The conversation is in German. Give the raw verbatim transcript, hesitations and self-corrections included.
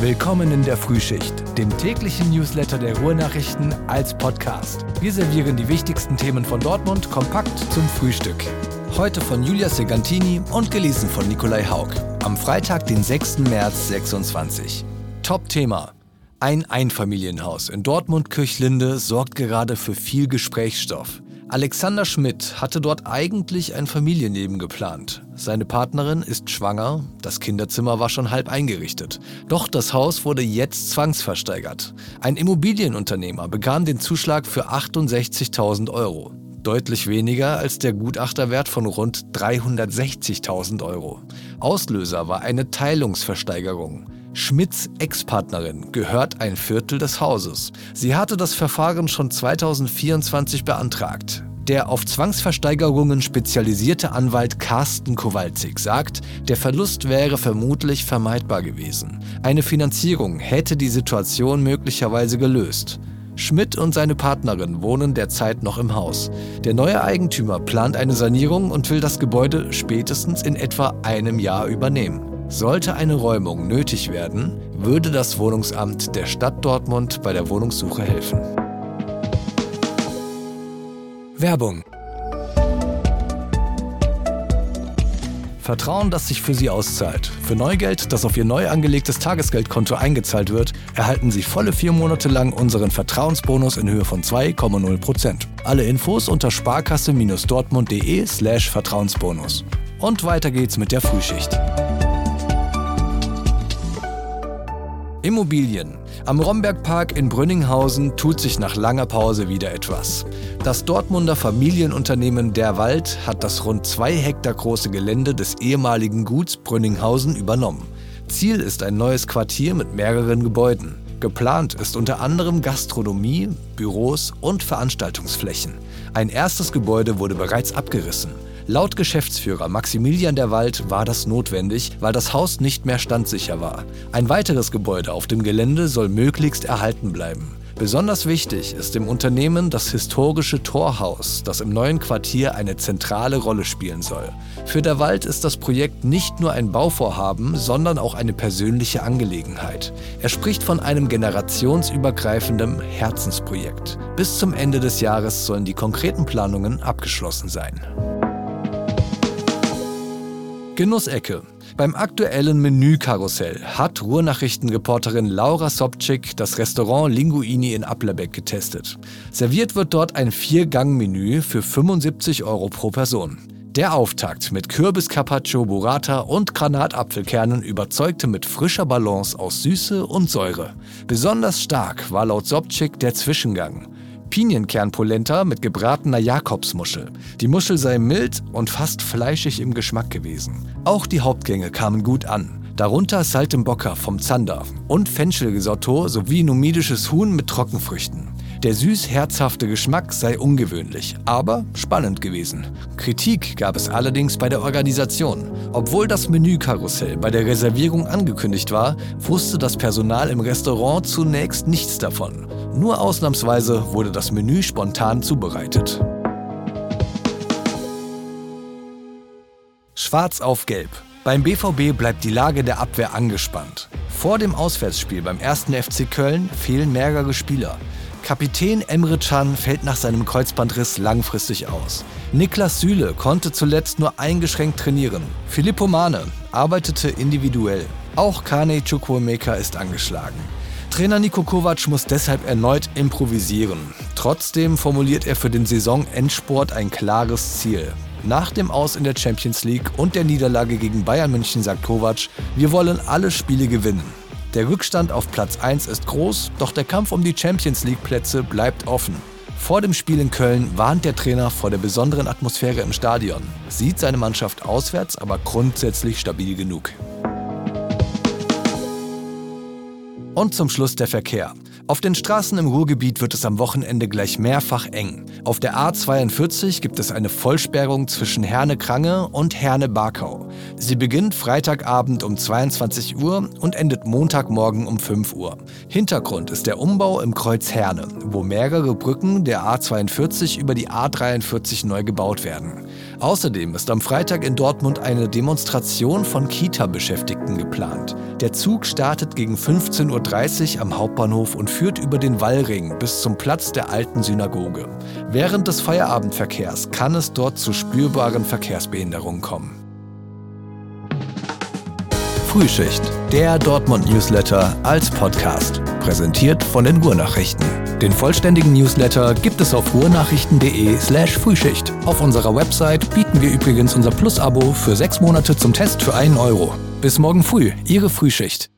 Willkommen in der Frühschicht, dem täglichen Newsletter der Ruhrnachrichten als Podcast. Wir servieren die wichtigsten Themen von Dortmund kompakt zum Frühstück. Heute von Julia Segantini und gelesen von Nikolai Haug. Am Freitag, den sechsten März sechsundzwanzig. Top-Thema. Ein Einfamilienhaus in Dortmund-Kirchlinde sorgt gerade für viel Gesprächsstoff. Alexander Schmidt hatte dort eigentlich ein Familienleben geplant. Seine Partnerin ist schwanger, das Kinderzimmer war schon halb eingerichtet. Doch das Haus wurde jetzt zwangsversteigert. Ein Immobilienunternehmer bekam den Zuschlag für achtundsechzigtausend Euro. Deutlich weniger als der Gutachterwert von rund dreihundertsechzigtausend Euro. Auslöser war eine Teilungsversteigerung. Schmidts Ex-Partnerin gehört ein Viertel des Hauses. Sie hatte das Verfahren schon zweitausendvierundzwanzig beantragt. Der auf Zwangsversteigerungen spezialisierte Anwalt Carsten Kowalczyk sagt, der Verlust wäre vermutlich vermeidbar gewesen. Eine Finanzierung hätte die Situation möglicherweise gelöst. Schmidt und seine Partnerin wohnen derzeit noch im Haus. Der neue Eigentümer plant eine Sanierung und will das Gebäude spätestens in etwa einem Jahr übernehmen. Sollte eine Räumung nötig werden, würde das Wohnungsamt der Stadt Dortmund bei der Wohnungssuche helfen. Werbung. Vertrauen, das sich für Sie auszahlt. Für Neugeld, das auf Ihr neu angelegtes Tagesgeldkonto eingezahlt wird, erhalten Sie volle vier Monate lang unseren Vertrauensbonus in Höhe von zwei Komma null Prozent. Alle Infos unter sparkasse-dortmund.de slash Vertrauensbonus. Und weiter geht's mit der Frühschicht. Immobilien. Am Rombergpark in Brünninghausen tut sich nach langer Pause wieder etwas. Das Dortmunder Familienunternehmen Der Wald hat das rund zwei Hektar große Gelände des ehemaligen Guts Brünninghausen übernommen. Ziel ist ein neues Quartier mit mehreren Gebäuden. Geplant ist unter anderem Gastronomie, Büros und Veranstaltungsflächen. Ein erstes Gebäude wurde bereits abgerissen. Laut Geschäftsführer Maximilian Der Wald war das notwendig, weil das Haus nicht mehr standsicher war. Ein weiteres Gebäude auf dem Gelände soll möglichst erhalten bleiben. Besonders wichtig ist dem Unternehmen das historische Torhaus, das im neuen Quartier eine zentrale Rolle spielen soll. Für Der Wald ist das Projekt nicht nur ein Bauvorhaben, sondern auch eine persönliche Angelegenheit. Er spricht von einem generationsübergreifenden Herzensprojekt. Bis zum Ende des Jahres sollen die konkreten Planungen abgeschlossen sein. Genussecke. Beim aktuellen Menü-Karussell hat Ruhrnachrichtenreporterin Laura Sobczyk das Restaurant Linguini in Applerbeck getestet. Serviert wird dort ein Vier-Gang-Menü für fünfundsiebzig Euro pro Person. Der Auftakt mit Kürbis-Carpaccio, Burrata und Granatapfelkernen überzeugte mit frischer Balance aus Süße und Säure. Besonders stark war laut Sobczyk der Zwischengang. Pinienkernpolenta mit gebratener Jakobsmuschel. Die Muschel sei mild und fast fleischig im Geschmack gewesen. Auch die Hauptgänge kamen gut an. Darunter Saltimbocca vom Zander und Fenchelrisotto sowie numidisches Huhn mit Trockenfrüchten. Der süß-herzhafte Geschmack sei ungewöhnlich, aber spannend gewesen. Kritik gab es allerdings bei der Organisation. Obwohl das Menü-Karussell bei der Reservierung angekündigt war, wusste das Personal im Restaurant zunächst nichts davon. Nur ausnahmsweise wurde das Menü spontan zubereitet. Schwarz auf Gelb. Beim B V B bleibt die Lage der Abwehr angespannt. Vor dem Auswärtsspiel beim ersten F C Köln fehlen mehrere Spieler. Kapitän Emre Can fällt nach seinem Kreuzbandriss langfristig aus. Niklas Süle konnte zuletzt nur eingeschränkt trainieren. Filippo Mane arbeitete individuell. Auch Kane Chukwuemeka ist angeschlagen. Trainer Niko Kovac muss deshalb erneut improvisieren. Trotzdem formuliert er für den Saisonendspurt ein klares Ziel. Nach dem Aus in der Champions League und der Niederlage gegen Bayern München sagt Kovac, wir wollen alle Spiele gewinnen. Der Rückstand auf Platz eins ist groß, doch der Kampf um die Champions League-Plätze bleibt offen. Vor dem Spiel in Köln warnt der Trainer vor der besonderen Atmosphäre im Stadion, sieht seine Mannschaft auswärts aber grundsätzlich stabil genug. Und zum Schluss der Verkehr. Auf den Straßen im Ruhrgebiet wird es am Wochenende gleich mehrfach eng. Auf der A zweiundvierzig gibt es eine Vollsperrung zwischen Herne-Krange und Herne-Barkau. Sie beginnt Freitagabend um zweiundzwanzig Uhr und endet Montagmorgen um fünf Uhr. Hintergrund ist der Umbau im Kreuz Herne, wo mehrere Brücken der A zweiundvierzig über die A dreiundvierzig neu gebaut werden. Außerdem ist am Freitag in Dortmund eine Demonstration von Kita-Beschäftigten geplant. Der Zug startet gegen fünfzehn Uhr dreißig am Hauptbahnhof und führt über den Wallring bis zum Platz der alten Synagoge. Während des Feierabendverkehrs kann es dort zu spürbaren Verkehrsbehinderungen kommen. Frühschicht, der Dortmund-Newsletter als Podcast. Präsentiert von den Ruhrnachrichten. Den vollständigen Newsletter gibt es auf ruhrnachrichten.de slash Frühschicht. Auf unserer Website bieten wir übrigens unser Plus-Abo für sechs Monate zum Test für einen Euro. Bis morgen früh, Ihre Frühschicht.